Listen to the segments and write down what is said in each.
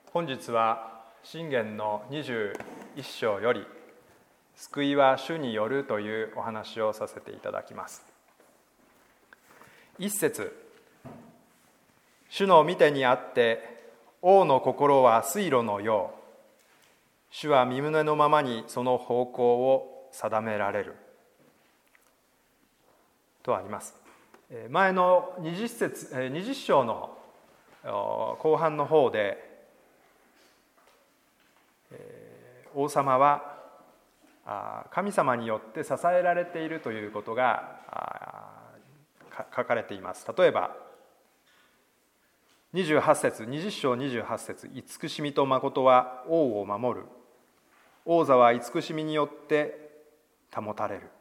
本日は箴言の21章より救いは主によるというお話をさせていただきます。一節、主の御手にあって王の心は水路のよう、主は御胸のままにその方向を定められるとあります。前の20章の後半の方で王様は神様によって支えられているということが書かれています。例えば28節、20章28節、慈しみと誠は王を守る。王座は慈しみによって保たれる。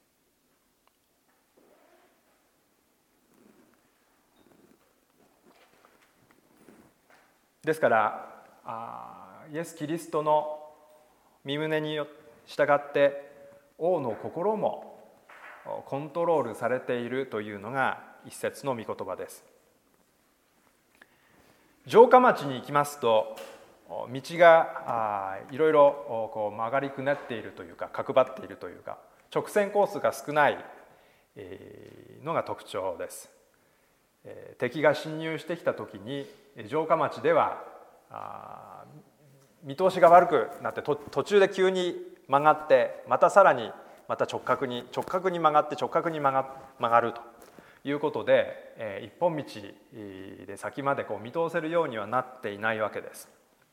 ですからイエス・キリストの御胸に従って王の心もコントロールされているというのが一節の御言葉です。城下町に行きますと道がいろいろこう曲がりくねっているというか角張っているというか直線コースが少ないのが特徴です。敵が侵入してきた時に城下町では見通しが悪くなって途中で急に曲がってまたさらにまた直角に曲がって直角に曲がるということで一本道で先までこう見通せるようにはなっていないわけです。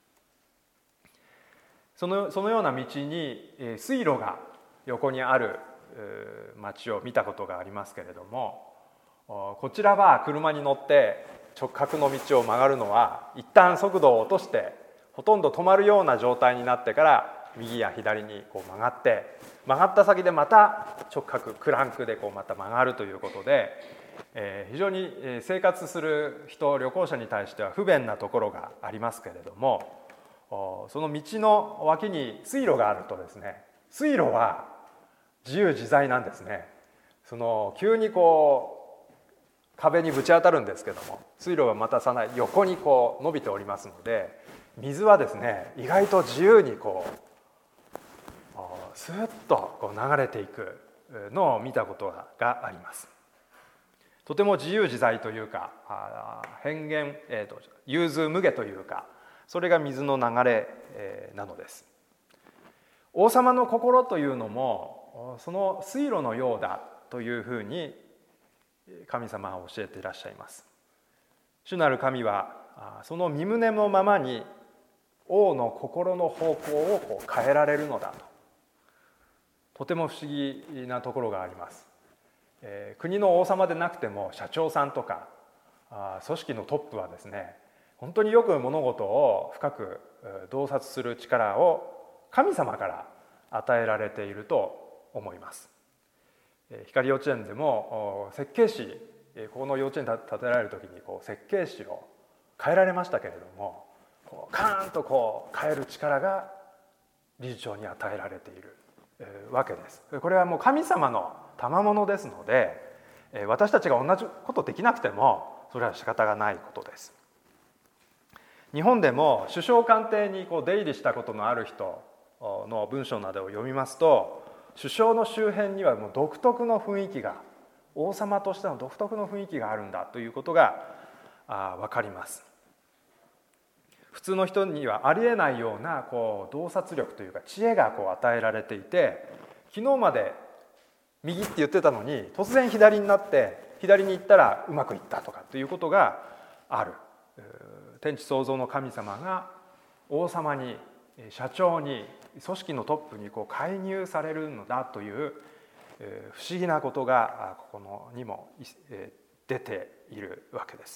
そのような道に水路が横にある町を見たことがありますけれども、こちらは車に乗って直角の道を曲がるのは一旦速度を落としてほとんど止まるような状態になってから右や左にこう曲がった先でまた直角クランクでこうまた曲がるということで、非常に生活する人旅行者に対しては不便なところがありますけれども、その道の脇に水路があるとですね、水路は自由自在なんですね。急にこう壁にぶち当たるんですけども、水路はまたさない横にこう伸びておりますので、水はですね意外と自由にこうスーッとこう流れていくのを見たことがあります。とても自由自在というか変幻融通無碍というか、それが水の流れなのです。王様の心というのもその水路のようだというふうに神様は教えていらっしゃいます。主なる神はその御胸のままに王の心の方向をこう変えられるのだとても不思議なところがあります。国の王様でなくても社長さんとか組織のトップはですね、本当によく物事を深く洞察する力を神様から与えられていると思います。光幼稚園でも設計士、この幼稚園建てられる時にこう設計士を変えられましたけれども、カーンとこう変える力が理事長に与えられているわけです。これはもう神様の賜物ですので、私たちが同じことできなくてもそれは仕方がないことです。日本でも首相官邸にこう出入りしたことのある人の文章などを読みますと、首相の周辺にはもう独特の雰囲気が、王様としての独特の雰囲気があるんだということが分かります。普通の人にはありえないようなこう洞察力というか知恵がこう与えられていて、昨日まで右って言ってたのに突然左になって左に行ったらうまくいったとかということがある。天地創造の神様が王様に社長に組織のトップにこう介入されるのだという不思議なことがここにも出ているわけです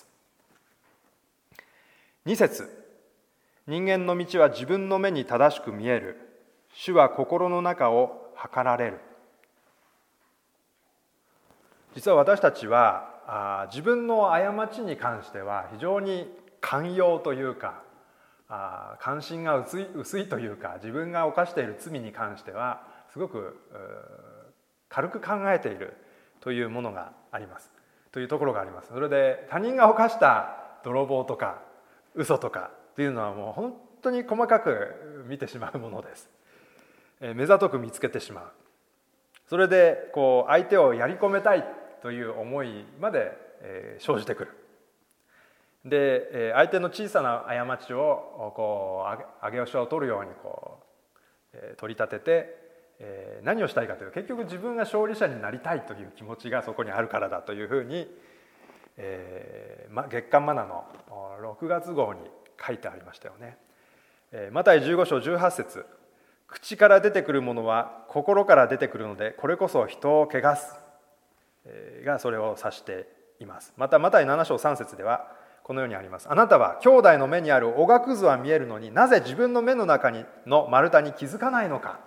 。2節、人間の道は自分の目に正しく見える。主は心の中を測られる。実は私たちは自分の過ちに関しては非常に寛容というか関心が薄いというか、自分が犯している罪に関してはすごく軽く考えているというものがありますというところがあります。それで他人が犯した泥棒とか嘘とかというのはもう本当に細かく見てしまうものです。目ざとく見つけてしまう。それで相手をやり込めたいという思いまで生じてくる。で相手の小さな過ちを上げ足を取るように取り立てて、何をしたいかというと結局自分が勝利者になりたいという気持ちがそこにあるからだというふうに、月刊マナの6月号に書いてありましたよね。マタイ15章18節、口から出てくるものは心から出てくるのでこれこそ人を汚すがそれを指しています。またマタイ7章3節ではこのようにあります。あなたは兄弟の目にあるおがくずは見えるのになぜ自分の目の中の丸太に気づかないのか。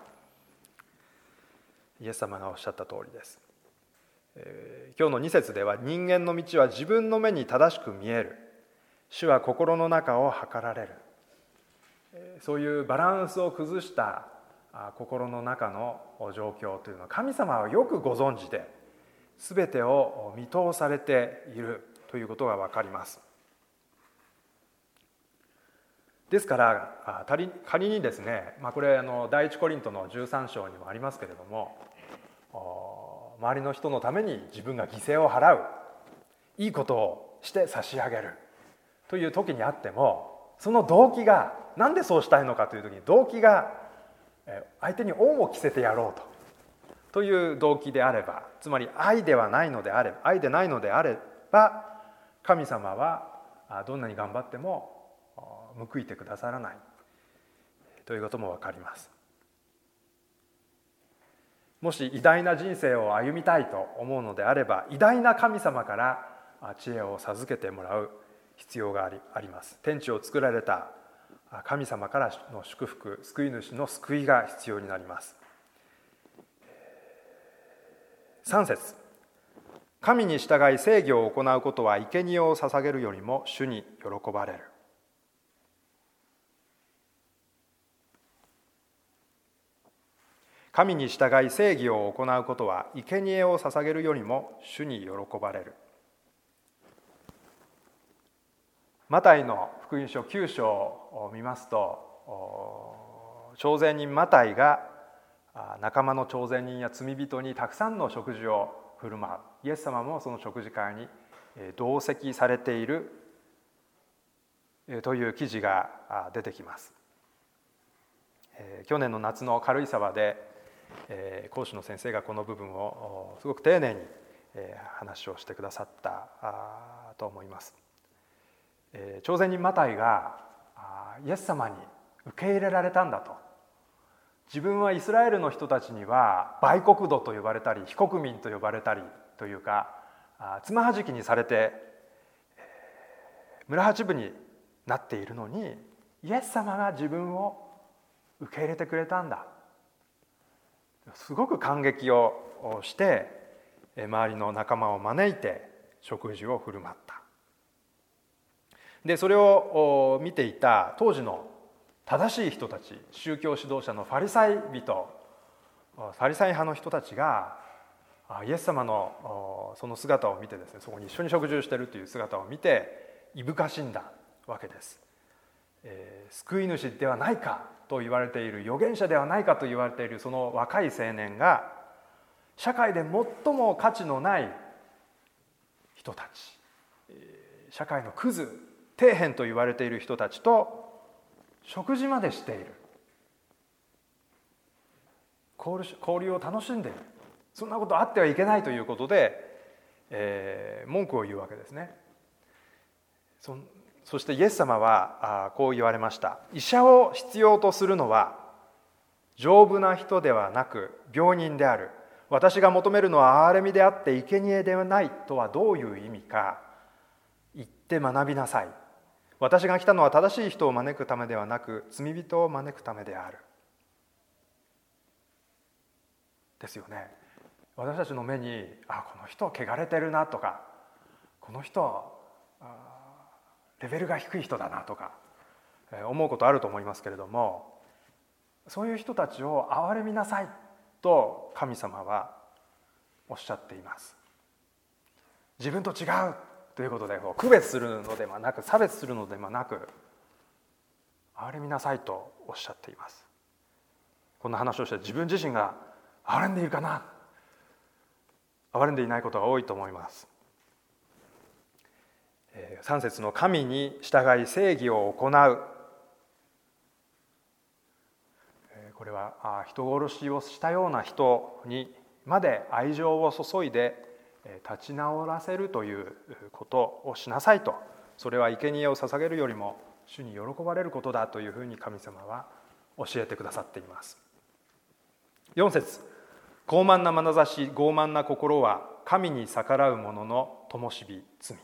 イエス様がおっしゃった通りです。今日の2節では人間の道は自分の目に正しく見える、主は心の中を測られる。そういうバランスを崩した心の中の状況というのは神様はよくご存知で全てを見通されているということが分かります。ですから仮にですね、これ第一コリントの13章にもありますけれども、周りの人のために自分が犠牲を払う、いいことをして差し上げるという時にあっても、その動機がなんでそうしたいのかという時に動機が相手に恩を着せてやろうという動機であれば、つまり愛でないのであれば神様はどんなに頑張っても報いてくださらないということも分かります。もし偉大な人生を歩みたいと思うのであれば、偉大な神様から知恵を授けてもらう必要があります。天地を作られた神様からの祝福、救い主の救いが必要になります。3節、神に従い正義を行うことは生贄を捧げるよりも主に喜ばれる。神に従い正義を行うことは生贄を捧げるよりも主に喜ばれる。マタイの福音書9章を見ますと、徴税人マタイが仲間の徴税人や罪人にたくさんの食事を振る舞う。イエス様もその食事会に同席されているという記事が出てきます。去年の夏の軽井沢で講師の先生がこの部分をすごく丁寧に話をしてくださったと思います。徴税人マタイがイエス様に受け入れられたんだと。自分はイスラエルの人たちには売国奴と呼ばれたり非国民と呼ばれたりというか、つまはじきにされて村八分になっているのに、イエス様が自分を受け入れてくれたんだ。すごく感激をして周りの仲間を招いて食事を振る舞った。でそれを見ていた当時の正しい人たち、宗教指導者のファリサイ派の人たちがイエス様のその姿を見てですね、そこに一緒に食事をしているという姿を見ていぶかしんだわけです。救い主ではないかと言われている、預言者ではないかと言われているその若い青年が社会で最も価値のない人たち、社会のクズ底辺と言われている人たちと食事までしている、交流を楽しんでいる。そんなことあってはいけないということで、文句を言うわけですね。そしてイエス様はこう言われました。医者を必要とするのは丈夫な人ではなく病人である。私が求めるのは憐れみであって生贄ではないとはどういう意味か言って学びなさい。私が来たのは正しい人を招くためではなく罪人を招くためである。ですよね。私たちの目にこの人は汚れてるなとか、この人はレベルが低い人だなとか思うことあると思いますけれども、そういう人たちを憐れみなさいと神様はおっしゃっています。自分と違うということで区別するのではなく、差別するのではなく、 憐れみなさいとおっしゃっています。こんな話をして自分自身が憐れんでいるかな、憐れんでいないことが多いと思います。3節の神に従い正義を行う、これは人殺しをしたような人にまで愛情を注いで立ち直らせるということをしなさいと、それは生贄を捧げるよりも主に喜ばれることだというふうに神様は教えてくださっています。4節、傲慢な眼差し、傲慢な心は神に逆らう者の灯火罪。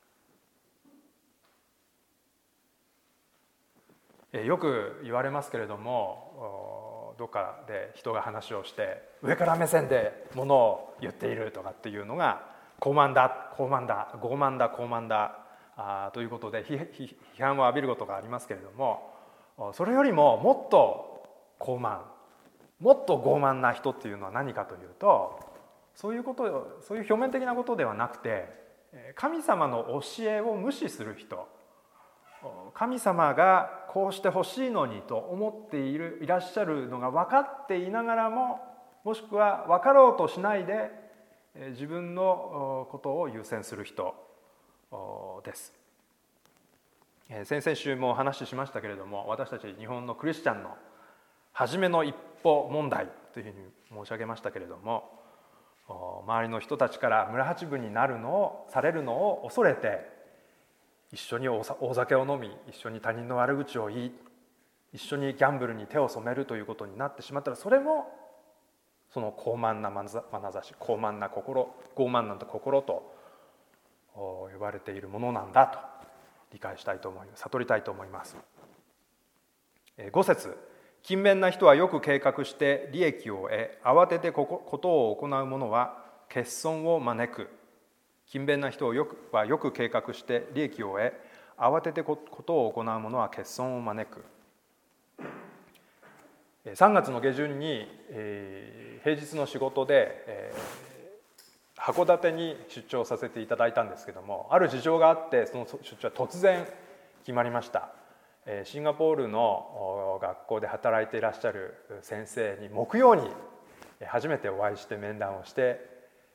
よく言われますけれども、どっかで人が話をして上から目線でものを言っているとかっていうのが傲慢だ、傲慢だ、傲慢だ、傲慢だということで批判を浴びることがありますけれども、それよりももっと傲慢、もっと傲慢な人っていうのは何かというと、そういう表面的なことではなくて、神様の教えを無視する人、神様がこうしてほしいのにと思っていらっしゃるのが分かっていながらも、もしくは分かろうとしないで自分のことを優先する人です。先々週も話しましたけれども、私たち日本のクリスチャンの初めの一歩問題というふうに申し上げましたけれども、周りの人たちから村八分にされるのを恐れて、一緒に大酒を飲み、一緒に他人の悪口を言い、一緒にギャンブルに手を染めるということになってしまったら、それもその傲慢な眼差し、傲慢な心、傲慢な心と呼ばれているものなんだと理解したいと思います。悟りたいと思います。5節、勤勉な人はよく計画して利益を得、慌ててことを行う者は欠損を招く。勤勉な人はよく計画して利益を得、慌ててことを行う者は欠損を招く。3月の下旬に平日の仕事で函館に出張させていただいたんですけども、ある事情があってその出張は突然決まりました。シンガポールの学校で働いていらっしゃる先生に木曜に初めてお会いして面談をして、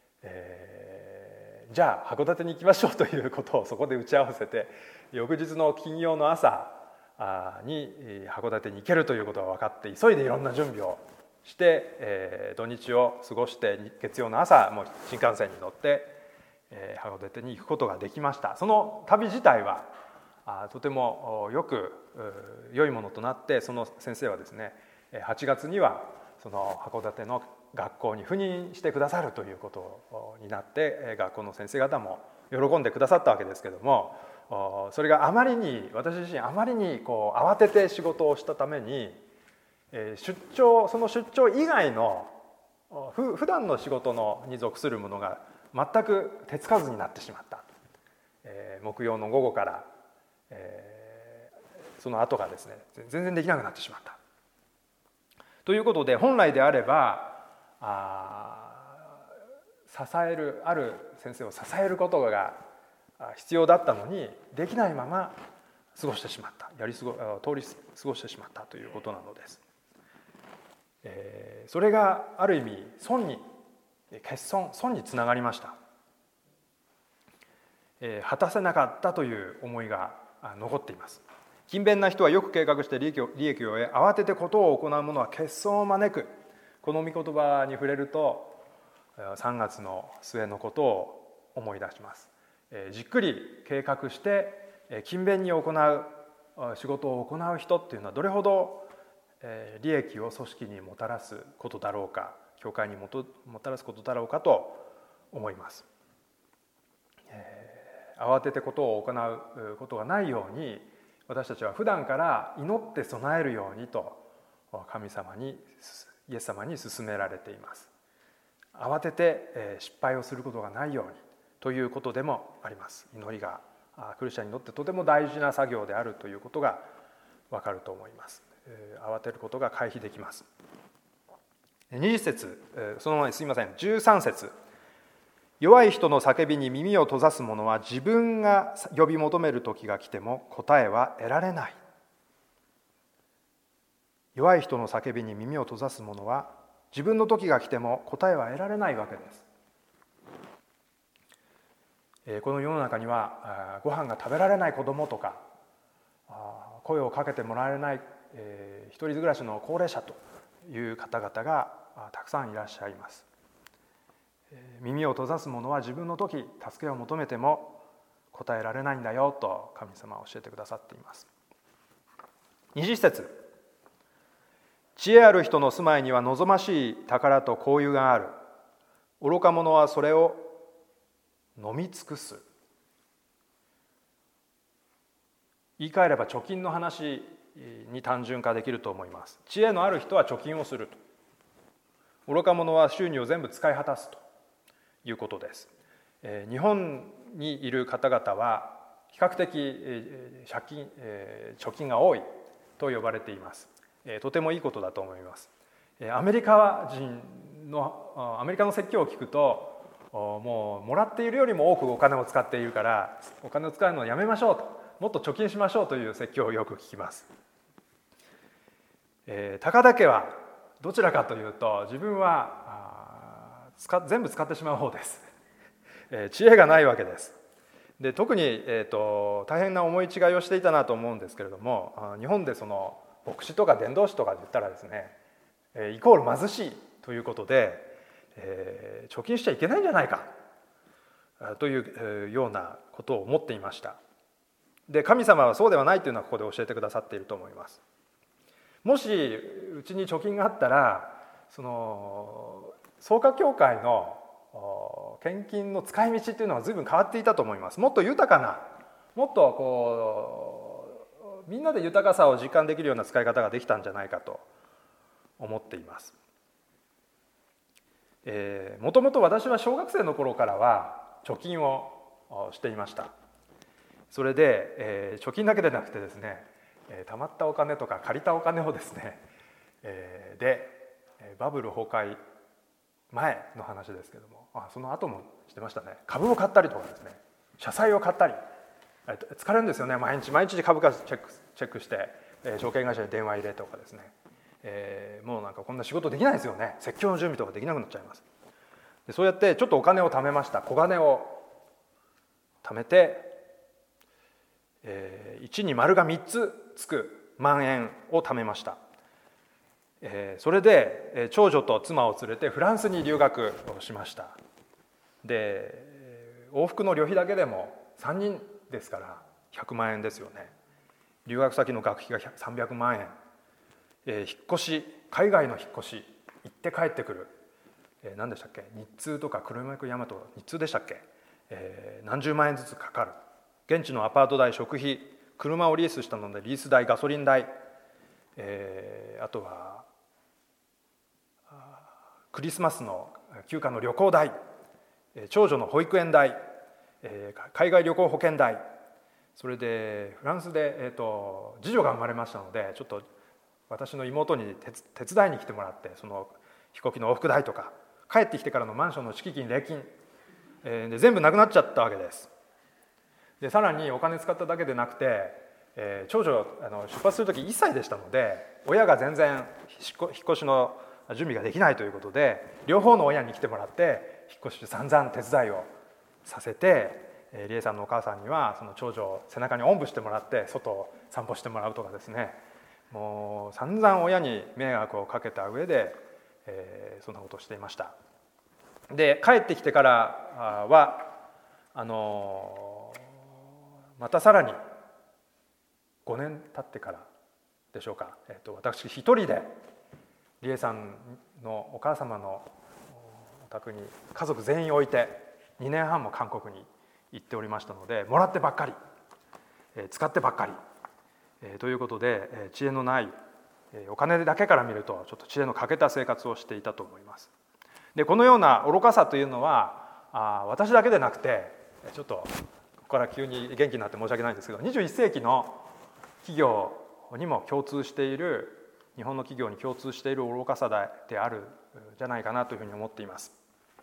じゃあ函館に行きましょうということをそこで打ち合わせて、翌日の金曜の朝に函館に行けるということが分かって、急いでいろんな準備をして、土日を過ごして、月曜の朝もう新幹線に乗って函館に行くことができました。その旅自体はとても良いものとなって、その先生はですね、8月にはその函館の学校に赴任してくださるということになって、学校の先生方も喜んでくださったわけですけども、それがあまりに、私自身あまりに慌てて仕事をしたために、その出張以外の普段の仕事に属するものが全く手つかずになってしまった。木曜の午後からその後がですね、全然できなくなってしまったということで、本来であればある先生を支えることが必要だったのに、できないまま過ごしてしまった、通り過ごしてしまったということなのです。それがある意味欠損につながりました。果たせなかったという思いが残っています。勤勉な人はよく計画して利益を得、慌ててことを行う者は欠損を招く。この御言葉に触れると、3月の末のことを思い出します。じっくり計画して勤勉に行う仕事を行う人っていうのはどれほど利益を組織にもたらすことだろうか、教会にもたらすことだろうかと思います。慌ててことを行うことがないように、私たちは普段から祈って備えるようにとイエス様に勧められています。慌てて失敗をすることがないようにということでもあります。祈りがクリスチャンにとってとても大事な作業であるということがわかると思います。慌てることが回避できます。20節、その前にすみません、13節。弱い人の叫びに耳を閉ざす者は自分が呼び求める時が来ても答えは得られない。 弱い人の叫びに耳を閉ざす者は自分の時が来ても答えは得られないわけです。この世の中にはご飯が食べられない子どもとか、声をかけてもらえない一人暮らしの高齢者という方々がたくさんいらっしゃいます。耳を閉ざす者は自分の時助けを求めても答えられないんだよと神様は教えてくださっています。20節、知恵ある人の住まいには望ましい宝と香油がある。愚か者はそれを飲み尽くす。言い換えれば貯金の話に単純化できると思います。知恵のある人は貯金をすると。愚か者は収入を全部使い果たすということです。日本にいる方々は比較的貯金が多いと呼ばれています。とてもいいことだと思います。アメリカの説教を聞くと、もらっているよりも多くお金を使っているからお金を使うのをやめましょうと、もっと貯金しましょうという説教をよく聞きます。高田家はどちらかというと自分は全部使ってしまう方です。知恵がないわけです。で特に、大変な思い違いをしていたなと思うんですけれども、日本でその牧師とか伝道師とかで言ったらですね、イコール貧しいということで、貯金しちゃいけないんじゃないかというようなことを思っていました。で神様はそうではないというのはここで教えてくださっていると思います。もしうちに貯金があったら、その創価教会の献金の使い道というのは随分変わっていたと思います。もっと豊かな、もっとみんなで豊かさを実感できるような使い方ができたんじゃないかと思っています。もともと私は小学生の頃からは貯金をしていました。それで、貯金だけでなくてですね、貯まったお金とか借りたお金をですね、バブル崩壊前の話ですけども、その後もしてましたね。株を買ったりとかですね、社債を買ったり、疲れるんですよね。毎日株価チェックして、証券会社に電話入れとかですね、もうなんかこんな仕事できないですよね。説教の準備とかできなくなっちゃいます。でそうやってちょっとお金を貯めました。小金を貯めて、1に丸が3つつく万円を貯めました。それで長女と妻を連れてフランスに留学をしました。で往復の旅費だけでも3人ですから100万円ですよね。留学先の学費が300万円、引っ越し、海外の引っ越し、行って帰ってくる、何でしたっけ、日通とか車行くヤマト、日通でしたっけ、何十万円ずつかかる。現地のアパート代、食費、車をリースしたのでリース代、ガソリン代、あとはクリスマスの休暇の旅行代、長女の保育園代、海外旅行保険代、それでフランスで、次女が生まれましたので、ちょっと私の妹に手伝いに来てもらって、その飛行機の往復代とか、帰ってきてからのマンションの敷金礼金、で全部なくなっちゃったわけです。でさらにお金使っただけでなくて、長女出発する時1歳でしたので、親が全然引っ越しの準備ができないということで、両方の親に来てもらって引っ越し散々手伝いをさせて、理恵さんのお母さんにはその長女を背中におんぶしてもらって外を散歩してもらうとかですね、もう散々親に迷惑をかけた上で、そんなことをしていました。で帰ってきてからはまたさらに5年経ってからでしょうか、私一人で理恵さんのお母様のお宅に家族全員置いて2年半も韓国に行っておりましたので、もらってばっかり、使ってばっかり、ということで知恵のない、お金だけから見るとちょっと知恵の欠けた生活をしていたと思います。でこのような愚かさというのは私だけでなくて、ちょっとここから急に元気になって申し訳ないんですけど、21世紀の企業にも共通している、日本の企業に共通している愚かさであるじゃないかなというふうに思っています。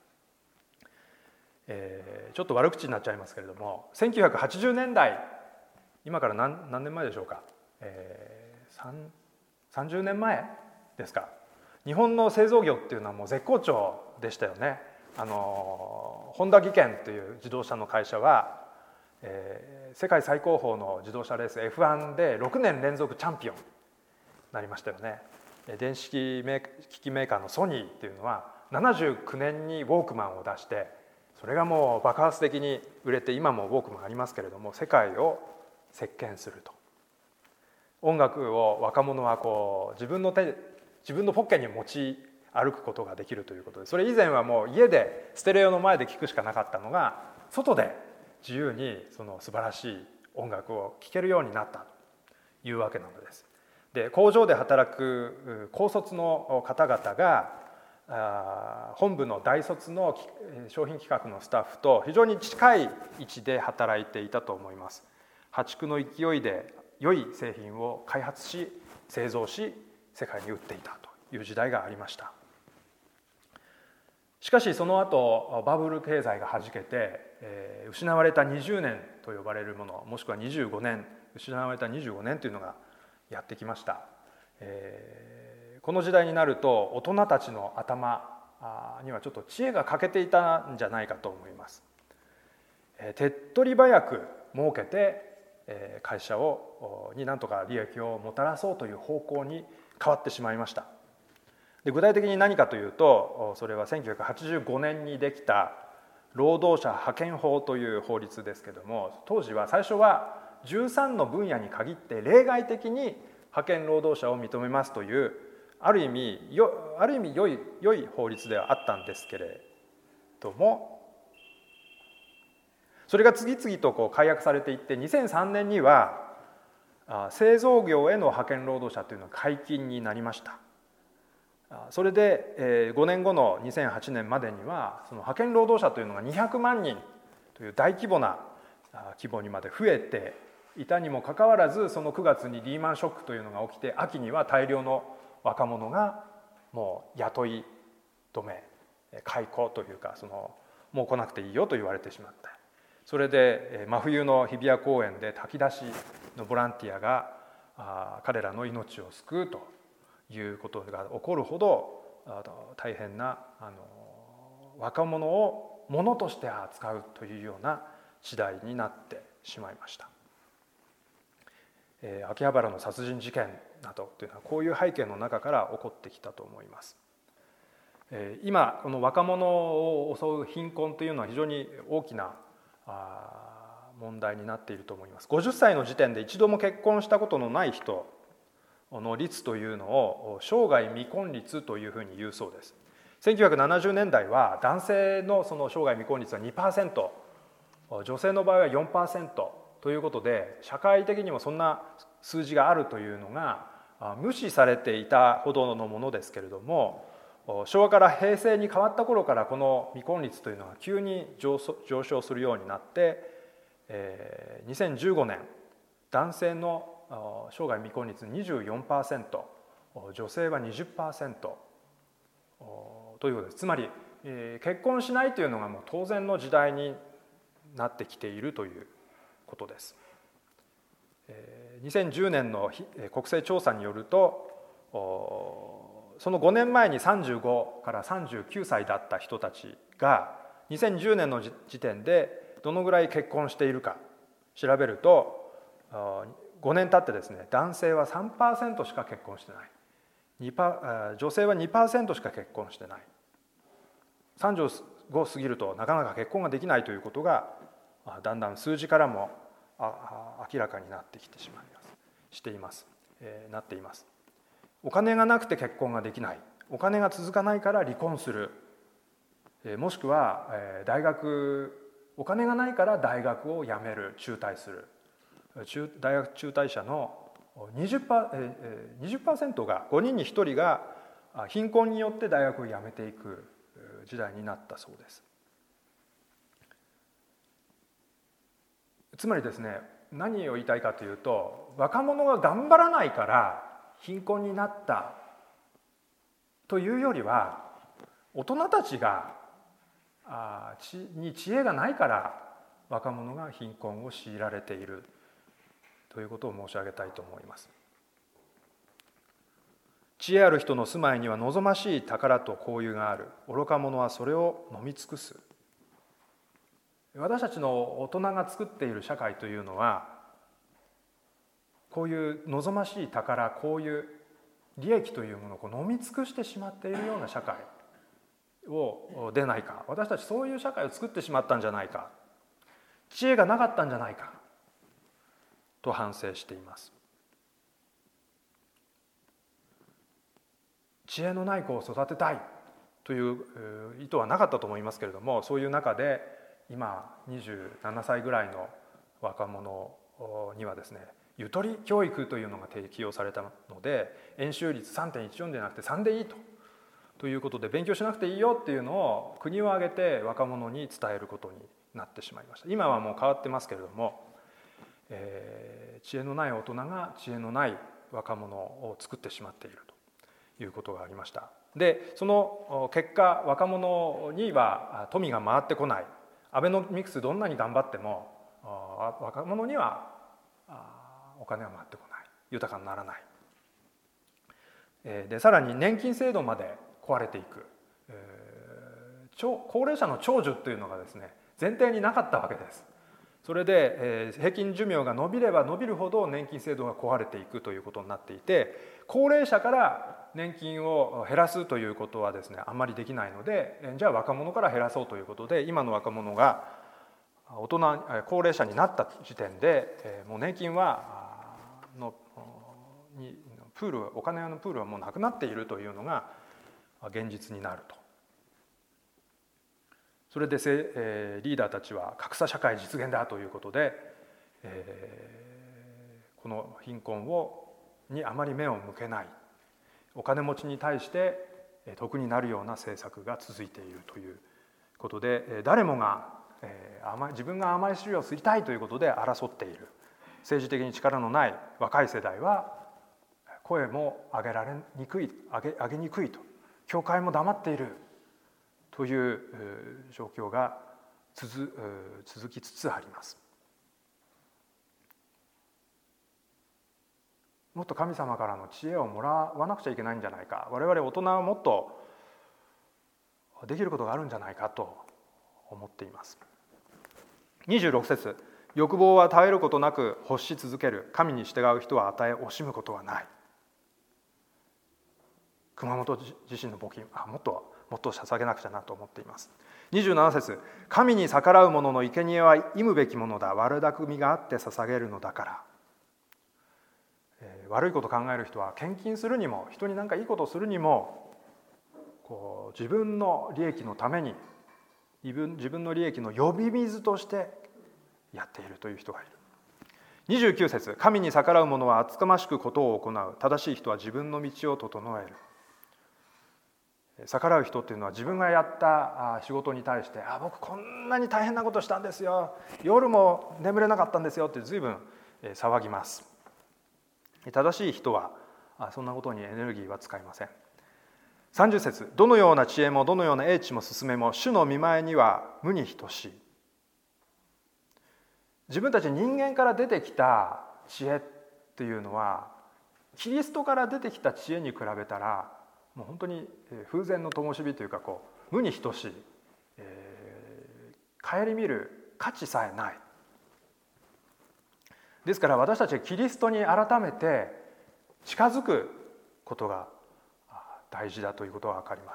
ちょっと悪口になっちゃいますけれども、1980年代、今から何年前でしょうか、 30年前ですか、日本の製造業っていうのはもう絶好調でしたよね。ホンダ技研という自動車の会社は、世界最高峰の自動車レース F1 で6年連続チャンピオンになりましたよね。電子機器メーカーのソニーっていうのは79年にウォークマンを出して、それがもう爆発的に売れて、今もウォークマンありますけれども世界を席巻すると。音楽を若者はこう自分のポッケに持ち歩くことができるということで、それ以前はもう家でステレオの前で聴くしかなかったのが、外で自由にその素晴らしい音楽を聴けるようになったというわけなのです。で、工場で働く高卒の方々が本部の大卒の商品企画のスタッフと非常に近い位置で働いていたと思います。破竹の勢いで良い製品を開発し製造し世界に売っていたという時代がありました。しかしその後バブル経済がはじけて、失われた20年と呼ばれるもの、もしくは25年、失われた25年というのがやってきました。この時代になると大人たちの頭にはちょっと知恵が欠けていたんじゃないかと思います。手っ取り早く儲けて会社に何とか利益をもたらそうという方向に変わってしまいました。で、具体的に何かというと、それは1985年にできた労働者派遣法という法律ですけども、当時は最初は13の分野に限って例外的に派遣労働者を認めますというある意味良い法律ではあったんですけれども、それが次々とこう改悪されていって、2003年には製造業への派遣労働者というのは解禁になりました。それで5年後の2008年までにはその派遣労働者というのが200万人という大規模な規模にまで増えていたにもかかわらず、その9月にリーマンショックというのが起きて、秋には大量の若者がもう雇い止め解雇というか、もう来なくていいよと言われてしまった。それで真冬の日比谷公園で炊き出しのボランティアが彼らの命を救うということが起こるほど大変な若者を物として扱うというような時代になってしまいました。秋葉原の殺人事件などというのはこういう背景の中から起こってきたと思います。今この若者を襲う貧困というのは非常に大きな問題になっていると思います。50歳の時点で一度も結婚したことのない人の率というのを生涯未婚率というふうに言うそうです。1970年代は男性のその生涯未婚率は 2%、女性の場合は 4% ということで、社会的にもそんな数字があるというのが無視されていたほどのものですけれども、昭和から平成に変わった頃からこの未婚率というのが急に上昇するようになって、2015年男性の生涯未婚率 24%、女性は 20% ということです。つまり結婚しないというのがもう当然の時代になってきているということです。2010年の国勢調査によると、その5年前に35から39歳だった人たちが2010年の時点でどのぐらい結婚しているか調べると、5年経ってですね、男性は 3% しか結婚してない、女性は 2% しか結婚してない、35過ぎるとなかなか結婚ができないということがだんだん数字からも明らかになってきてなっています。お金がなくて結婚ができない、お金が続かないから離婚する、もしくはお金がないから大学を辞める、中退する。大学中退者の 20% が、5人に1人が貧困によって大学を辞めていく時代になったそうです。つまりですね、何を言いたいかというと、若者が頑張らないから貧困になったというよりは、大人たちに知恵がないから若者が貧困を強いられているということを申し上げたいと思います。 知恵ある人の住まいには望ましい宝と香油がある。愚か者はそれを飲み尽くす。私たちの大人が作っている社会というのは、こういう望ましい宝、香油、利益というものを飲み尽くしてしまっているような社会をでないか。私たちそういう社会を作ってしまったんじゃないか。知恵がなかったんじゃないかと反省しています。知恵のない子を育てたいという意図はなかったと思いますけれども、そういう中で今27歳ぐらいの若者にはですね、ゆとり教育というのが適用されたので、円周率 3.14 ではなくて3でいいということで、勉強しなくていいよっていうのを国を挙げて若者に伝えることになってしまいました。今はもう変わってますけれども、知恵のない大人が知恵のない若者を作ってしまっているということがありました。でその結果、若者には富が回ってこない。アベノミクスどんなに頑張っても若者にはお金は回ってこない、豊かにならない。でさらに年金制度まで壊れていく。高齢者の長寿というのがですね、前提になかったわけです。それで平均寿命が伸びれば伸びるほど年金制度が壊れていくということになっていて、高齢者から年金を減らすということはですね、あんまりできないので、じゃあ若者から減らそうということで、今の若者が高齢者になった時点でもう年金プール、お金のプールはもうなくなっているというのが現実になると。それでリーダーたちは格差社会実現だということで、この貧困にあまり目を向けない、お金持ちに対して得になるような政策が続いているということで、誰もが自分が甘い汁を吸いたいということで争っている。政治的に力のない若い世代は声も上げにくいと、教会も黙っているという状況が続きつつあります。もっと神様からの知恵をもらわなくちゃいけないんじゃないか、我々大人はもっとできることがあるんじゃないかと思っています。26節、欲望は絶えることなく欲し続ける。神に従う人は与え惜しむことはない。熊本地震の募金、もっと捧げなくちゃなと思っています。27節、神に逆らう者の生贄は忌むべきものだ。悪巧みがあって捧げるのだから。悪いことを考える人は献金するにも、人に何かいいことをするにも、自分の利益のために、自分の利益の呼び水としてやっているという人がいる。29節、神に逆らう者は厚かましくことを行う。正しい人は自分の道を整える。逆らう人っていうのは、自分がやった仕事に対して、僕こんなに大変なことしたんですよ、夜も眠れなかったんですよって随分騒ぎます。正しい人はそんなことにエネルギーは使いません。30節、どのような知恵もどのような英知も勧めも主の御前には無に等しい。自分たち人間から出てきた知恵っていうのは、キリストから出てきた知恵に比べたらもう本当に風前の灯火というか、無に等しい、顧みる価値さえない。ですから私たちはキリストに改めて近づくことが大事だということが分かります。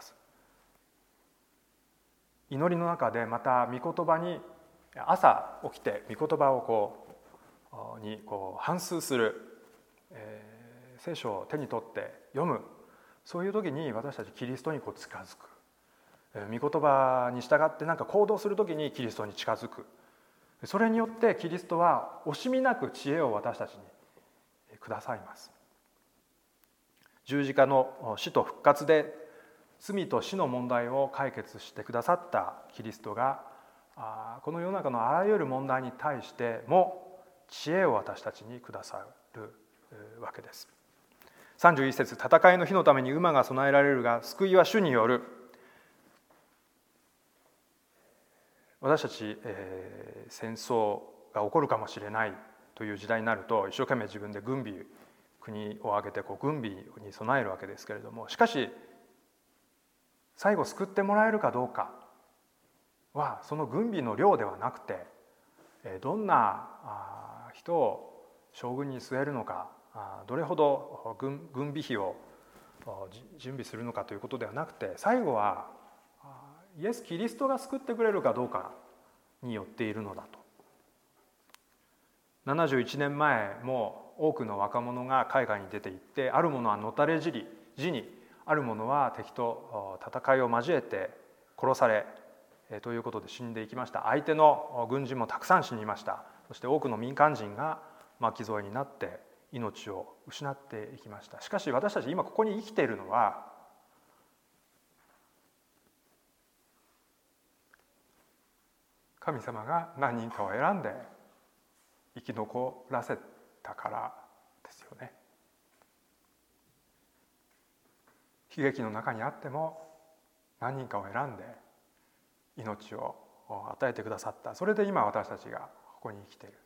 祈りの中でまた御言葉に、朝起きて御言葉を反芻する、聖書を手に取って読む、そういう時に私たちキリストに近づく。御言葉に従って行動する時にキリストに近づく。それによってキリストは惜しみなく知恵を私たちにくださいます。十字架の死と復活で罪と死の問題を解決してくださったキリストが、この世の中のあらゆる問題に対しても知恵を私たちにくださるわけです。31節、戦いの日のために馬が備えられるが救いは主による。私たち、戦争が起こるかもしれないという時代になると、一生懸命自分で軍備国を挙げて軍備に備えるわけですけれども、しかし最後救ってもらえるかどうかはその軍備の量ではなくて、どんな人を将軍に据えるのか、どれほど軍備費を準備するのかということではなくて、最後はイエス・キリストが救ってくれるかどうかによっているのだと。71年前も多くの若者が海外に出て行って、ある者はのたれ死に、ある者は敵と戦いを交えて殺されということで死んでいきました。相手の軍人もたくさん死にました。そして多くの民間人が巻き添えになって命を失っていきました。しかし私たち今ここに生きているのは、神様が何人かを選んで生き残らせたからですよね。悲劇の中にあっても何人かを選んで命を与えてくださった。それで今私たちがここに生きている。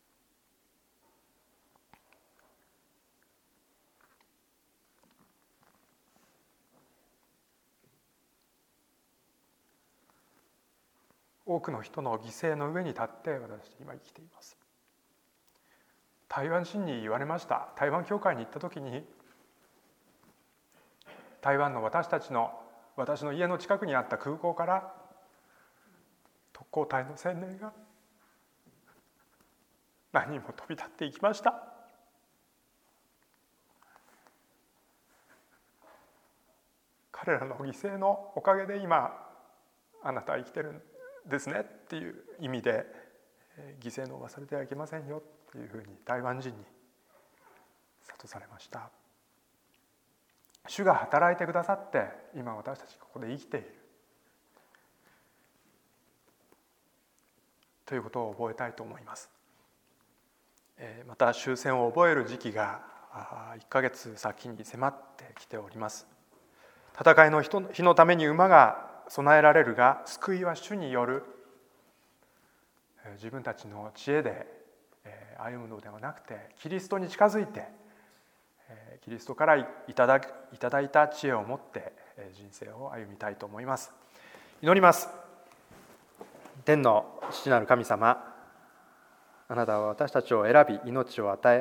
多くの人の犠牲の上に立って私たち今生きています。台湾人に言われました。台湾教会に行った時に、台湾の私の家の近くにあった空港から特攻隊の青年が何人も飛び立っていきました。彼らの犠牲のおかげで今あなたは生きてるんですねっていう意味で、犠牲の忘れてはいけませんよっていうふうに台湾人に諭されました。主が働いてくださって今私たちここで生きているということを覚えたいと思います。また終戦を覚える時期が1ヶ月先に迫ってきております。戦いの日のために馬が備えられるが、救いは主による。自分たちの知恵で歩むのではなくて、キリストに近づいてキリストからいただいた知恵を持って人生を歩みたいと思います。祈ります。天の父なる神様、あなたは私たちを選び命を与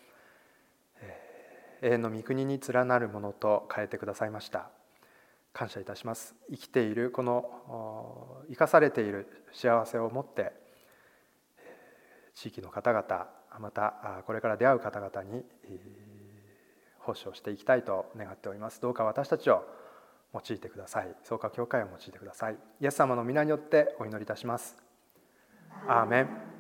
え、永遠の御国に連なるものと変えてくださいました。感謝いたします。生きているこの生かされている幸せを持って、地域の方々、またこれから出会う方々に奉仕をしていきたいと願っております。どうか私たちを用いてください。創価教会を用いてください。イエス様の皆によってお祈りいたします。アーメン。